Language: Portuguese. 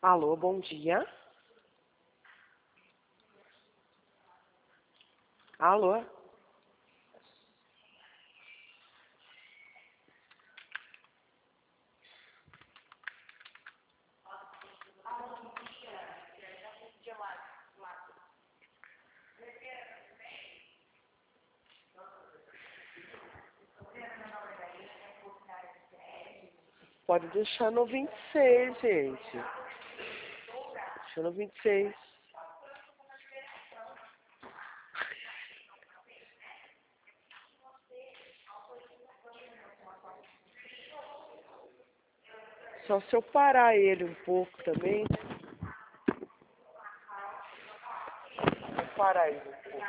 Alô, bom dia. Alô? Pode deixar no 26, gente. Deixa no 26. Só se eu parar ele um pouco também. Vou parar ele um pouco.